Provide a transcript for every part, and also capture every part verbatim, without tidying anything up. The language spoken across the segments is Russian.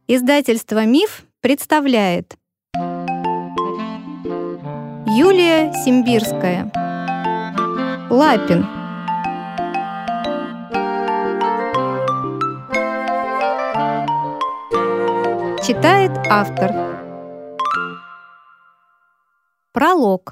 Издательство «Миф» представляет Юлия Симбирская. Лапин. Читает автор. Пролог.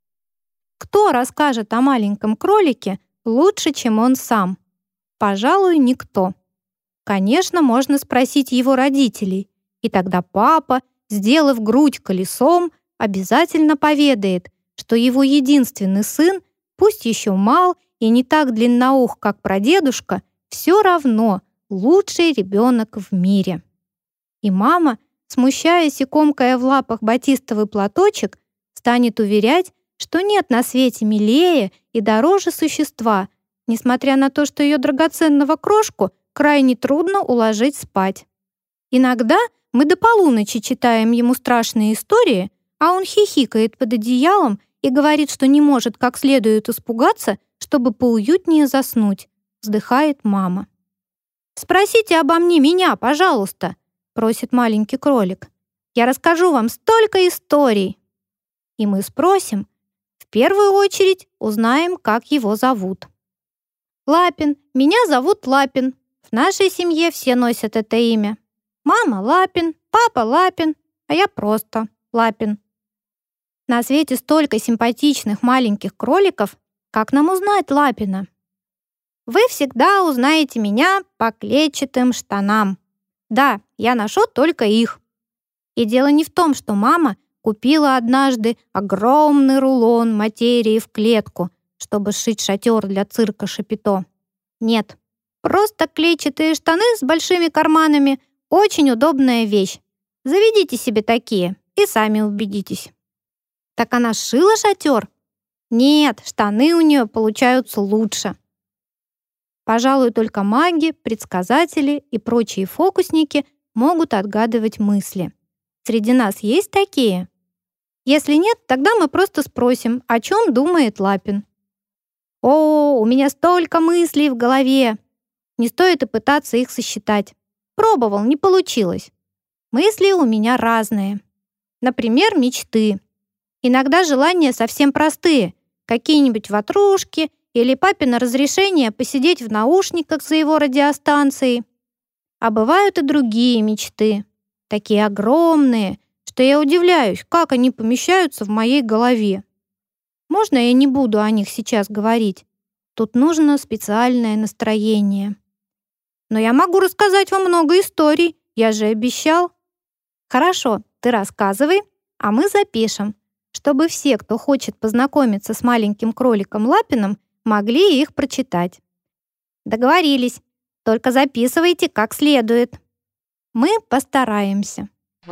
Кто расскажет о маленьком кролике лучше, чем он сам? Пожалуй, никто. Конечно, можно спросить его родителей, и тогда папа, сделав грудь колесом, обязательно поведает, что его единственный сын, пусть еще мал и не так длинноух, как прадедушка, все равно лучший ребенок в мире. И мама, смущаясь и комкая в лапах батистовый платочек, станет уверять, что нет на свете милее и дороже существа, несмотря на то, что ее драгоценного крошку крайне трудно уложить спать. Иногда мы до полуночи читаем ему страшные истории, а он хихикает под одеялом и говорит, что не может как следует испугаться, чтобы поуютнее заснуть, вздыхает мама. «Спросите обо мне меня, пожалуйста», — просит маленький кролик. «Я расскажу вам столько историй». И мы спросим, в первую очередь узнаем, как его зовут. «Лапин, меня зовут Лапин. В нашей семье все носят это имя. Мама Лапин, папа Лапин, а я просто Лапин». На свете столько симпатичных маленьких кроликов, как нам узнать Лапина? Вы всегда узнаете меня по клетчатым штанам. Да, я ношу только их. И дело не в том, что мама купила однажды огромный рулон материи в клетку, чтобы сшить шатер для цирка Шапито. Нет. Просто клетчатые штаны с большими карманами — очень удобная вещь. Заведите себе такие и сами убедитесь. Так она сшила шатер? Нет, штаны у нее получаются лучше. Пожалуй, только маги, предсказатели и прочие фокусники могут отгадывать мысли. Среди нас есть такие? Если нет, тогда мы просто спросим, о чем думает Лапин. О, у меня столько мыслей в голове! Не стоит и пытаться их сосчитать. Пробовал, не получилось. Мысли у меня разные. Например, мечты. Иногда желания совсем простые. Какие-нибудь ватрушки или папино разрешение посидеть в наушниках за его радиостанцией. А бывают и другие мечты. Такие огромные, что я удивляюсь, как они помещаются в моей голове. Можно я не буду о них сейчас говорить? Тут нужно специальное настроение. Но я могу рассказать вам много историй, я же обещал. Хорошо, ты рассказывай, а мы запишем, чтобы все, кто хочет познакомиться с маленьким кроликом Лапиным, могли их прочитать. Договорились, только записывайте как следует. Мы постараемся.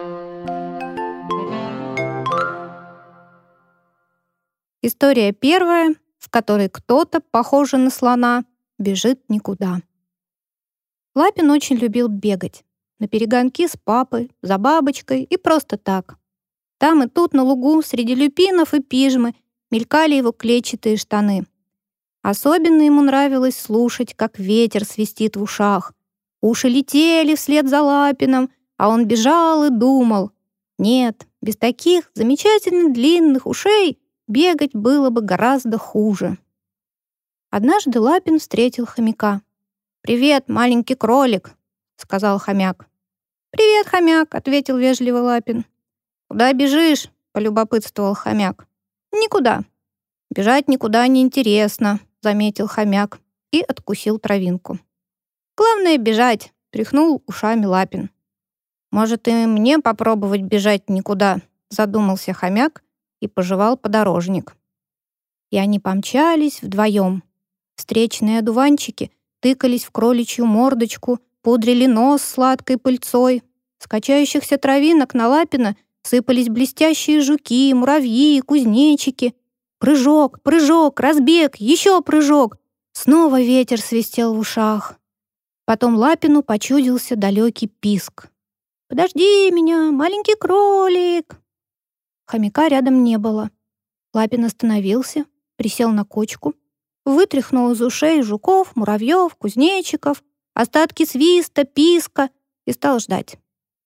История первая, в которой кто-то, похожий на слона, бежит никуда. Лапин очень любил бегать. На перегонки с папой, за бабочкой и просто так. Там и тут на лугу среди люпинов и пижмы мелькали его клетчатые штаны. Особенно ему нравилось слушать, как ветер свистит в ушах. Уши летели вслед за Лапином, а он бежал и думал. Нет, без таких замечательно длинных ушей бегать было бы гораздо хуже. Однажды Лапин встретил хомяка. «Привет, маленький кролик», — сказал хомяк. «Привет, хомяк», — ответил вежливо Лапин. «Куда бежишь?» — полюбопытствовал хомяк. «Никуда». «Бежать никуда не интересно», — заметил хомяк и откусил травинку. «Главное — бежать», — тряхнул ушами Лапин. «Может, и мне попробовать бежать никуда?» — задумался хомяк и пожевал подорожник. И они помчались вдвоем. Встречные одуванчики тыкались в кроличью мордочку, пудрили нос сладкой пыльцой. С качающихся травинок на Лапина сыпались блестящие жуки, муравьи и кузнечики. Прыжок, прыжок, разбег, еще прыжок. Снова ветер свистел в ушах. Потом Лапину почудился далекий писк. «Подожди меня, маленький кролик!» Хомяка рядом не было. Лапин остановился, присел на кочку, вытряхнул из ушей жуков, муравьев, кузнечиков, остатки свиста, писка и стал ждать.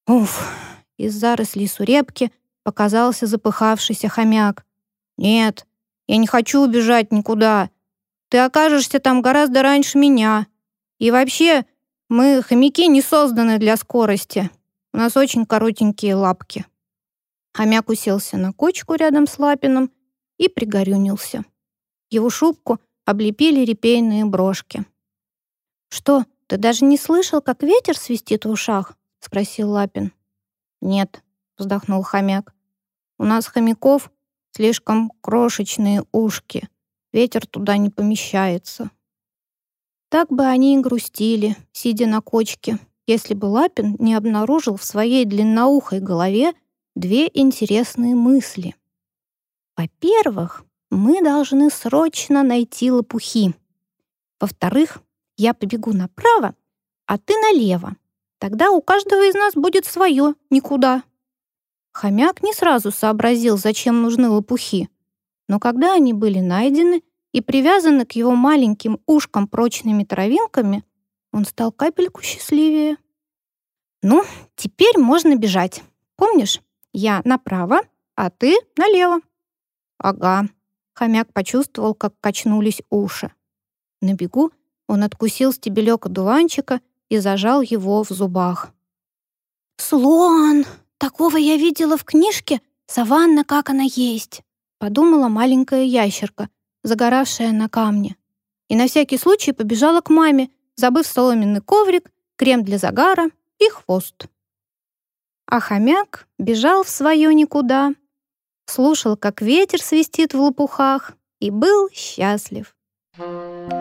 Уф, из зарослей сурепки показался запыхавшийся хомяк. «Нет, я не хочу убежать никуда. Ты окажешься там гораздо раньше меня. И вообще, мы, хомяки, не созданы для скорости. У нас очень коротенькие лапки». Хомяк уселся на кочку рядом с Лапиным и пригорюнился. Его шубку облепили репейные брошки. «Что, ты даже не слышал, как ветер свистит в ушах?» — спросил Лапин. «Нет», — вздохнул хомяк. «У нас, хомяков, слишком крошечные ушки. Ветер туда не помещается». Так бы они и грустили, сидя на кочке, если бы Лапин не обнаружил в своей длинноухой голове две интересные мысли. Во-первых, мы должны срочно найти лопухи. Во-вторых, я побегу направо, а ты налево. Тогда у каждого из нас будет свое никуда. Хомяк не сразу сообразил, зачем нужны лопухи. Но когда они были найдены и привязаны к его маленьким ушкам прочными травинками, он стал капельку счастливее. «Ну, теперь можно бежать. Помнишь, я направо, а ты налево». «Ага». Хомяк почувствовал, как качнулись уши. На бегу он откусил стебелек одуванчика и зажал его в зубах. «Слон! Такого я видела в книжке «Саванна, как она есть», — подумала маленькая ящерка, загоравшая на камне. И на всякий случай побежала к маме, забыв соломенный коврик, крем для загара и хвост. А хомяк бежал в свое никуда, слушал, как ветер свистит в лопухах, и был счастлив.